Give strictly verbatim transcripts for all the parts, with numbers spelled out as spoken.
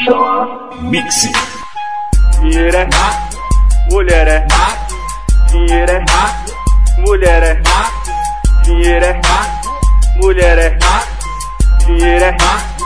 Mix. Dinheiro é mulher é dinheiro é mulher é dinheiro é mulher é dinheiro é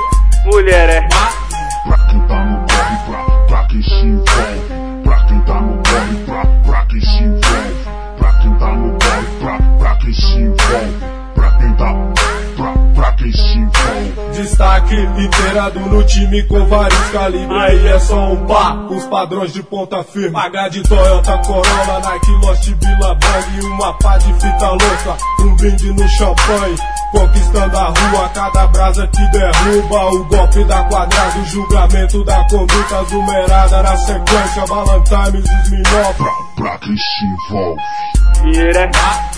mulher é. Pra quem tá no corre, pra, pra quem se envolve. Pra quem tá no corre, pra, pra quem se envolve. Pra quem tá no corre, pra, pra quem se envolve. Pra quem tá, pra, pra quem se envolve. Destaque inteirado no time com vários calibres. Aí é só um par, os padrões de ponta firme. H de Toyota Corolla, Nike Lost, Billabong e uma pá de fita louca. Um brinde no champanhe, conquistando a rua. Cada brasa que derruba, o golpe da quadrada, o julgamento da conduta zumerada. Na sequência, Balantimes, os menores. Pra, pra quem se envolve. Dinheiro é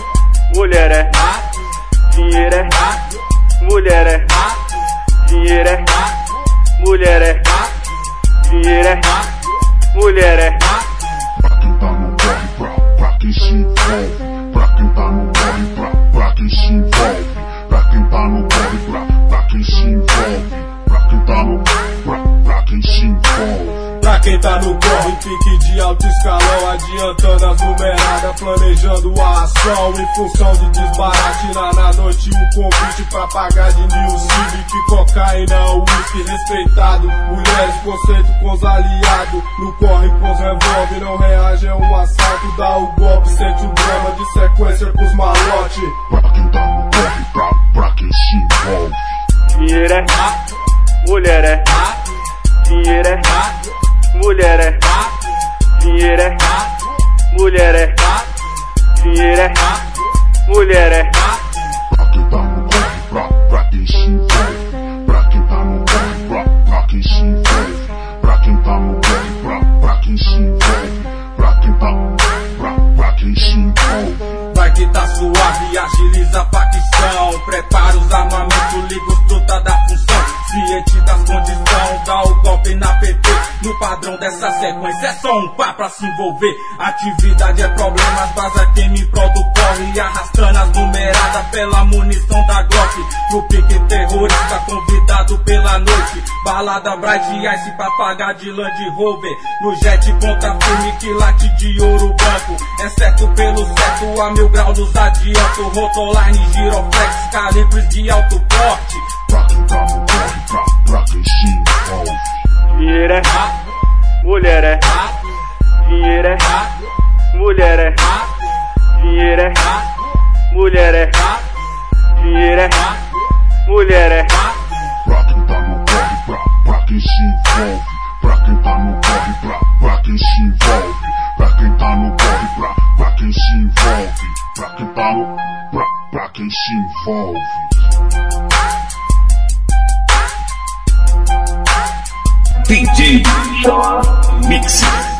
mulher é dinheiro é mulher é dinheiro é mulher é dinheiro é mulher é. Pra quem tá no corre, pra, pra quem se envolve. Pra quem tá no corre, pra, pra quem se envolve. Pra quem tá no corre, pra, pra quem se envolve. Pra quem tá no, pra, pra quem se envolve. Pra quem tá no corre, pique de alto escalão, adiantando as numeradas, planejando a ação em função de desbarate. Na, na noite um convite pra pagar de New Civic, cocaína, whisky respeitado. Mulheres, conceito com os aliados, no corre com os revólver, não reage, é um assalto. Dá o golpe, sente o drama de sequência com os malote. Pra quem tá no corre, pra, pra quem se envolve. Dinheiro é mulher é dinheiro é mulher é dinheiro é mulher é dinheiro é mulher é. Pra quem tá no corre, pra, pra quem se envolve. Pra quem tá no corre, pra, pra quem se envolve. Pra quem tá no corre, pra, pra quem se envolve. Pra quem tá, pra, pra quem se envolve. Vai que tá suave, agiliza a facção. Prepara os armamentos, liga os truta da função. Ciente das condições, dá o golpe na P T. No padrão dessa sequência é só um pá pra se envolver. Atividade é problema, as brasa queima em prol do corre. Arrastando as numeradas pela munição da Glock. No pique terrorista convidado pela noite. Balada Bright Ice pra pagar de Land Rover. No jet ponta firme que late de ouro branco. É certo pelo certo, a mil graus dos adianto. Rotoline, giroflex, calibres de alto porte. Pra quem tá no corre, pra, pra quem se envolve. Dinheiro é mulher é dinheiro é mulher é dinheiro é mulher é dinheiro é mulher é. Pra quem tá no corre, pra, pra quem se envolve. Pra quem tá no corre, pra, pra quem se envolve. Pra quem tá no corre, pra, pra quem se envolve. Pra quem tá no, pra, pra quem se envolve. D J Mix.